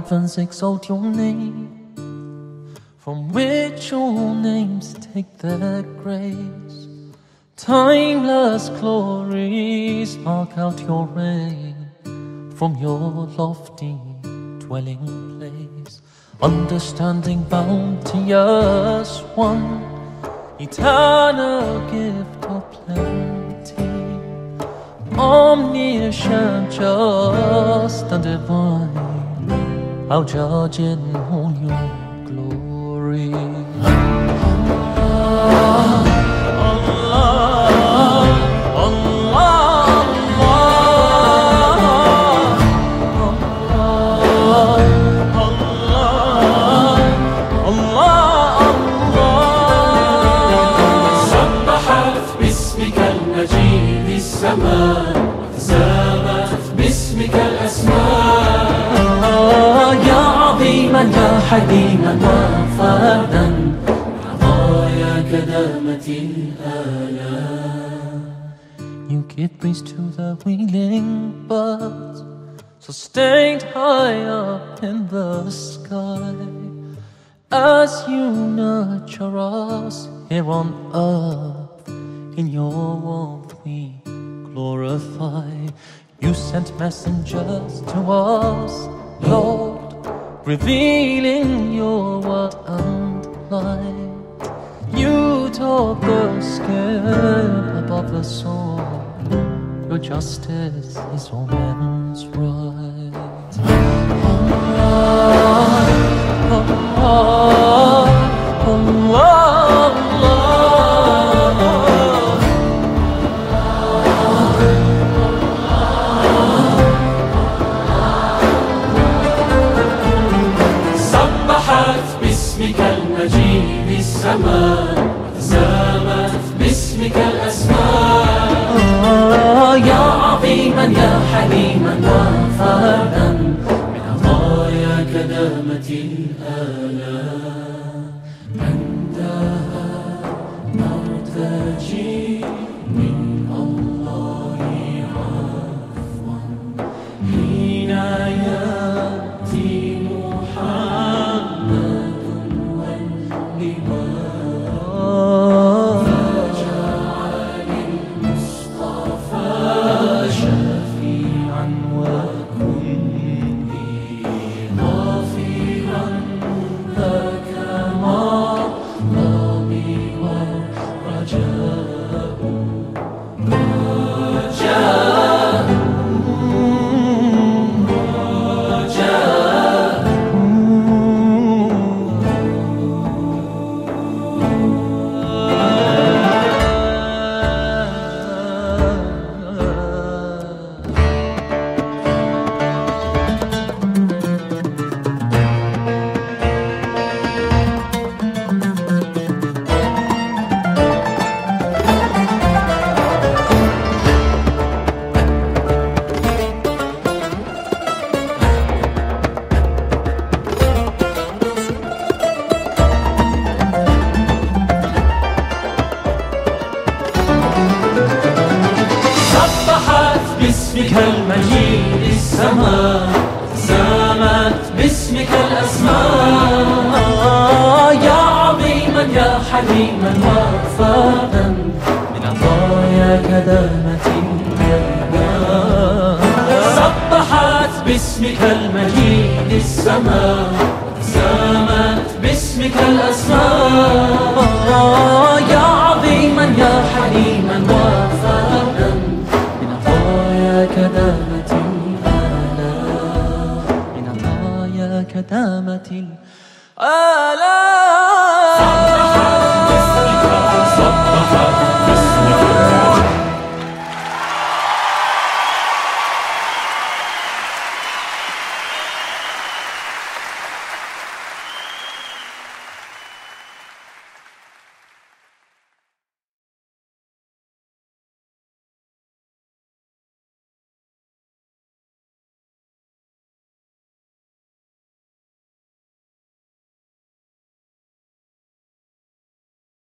heavens exalt your name, from which all names take their grace. Timeless glories mark out your reign from your lofty dwelling place. Understanding bounteous one, eternal gift of plenty, omniscient, just and divine, I'll judge in all your glory. وتسامت باسمك الأسماء يا عظيما يا حليما وفردا عطايا كدامة الآلام. You give breeze to the wheeling birds, sustained high up in the sky, as you nurture us here on earth. In your warmth we glorify. You sent messengers to us, Lord, revealing your word and light. You taught the skin above the soul, your justice is all men's right. Allah, Allah, Allah. المجيد السماء وتسامت باسمك الأسماء يا عظيما يا حليما وفردا من عطايا كدامة الآلام. عندها نرتجي من الله عفوا حين يأتي محمد فجعل المصطفى شفيعا وكن لي غافرا ذاك مطلبي والرجاء باسمك المجيد السماء تسامت باسمك الأسماء يا عظيما يا حليما وفردا من عطايا كدامة الآلام. سبحت باسمك المجيد السماء تسامت باسمك الأسماء يا عظيما يا حليما وفردا كدامة الآلام، من عطايا كدامة الآلام.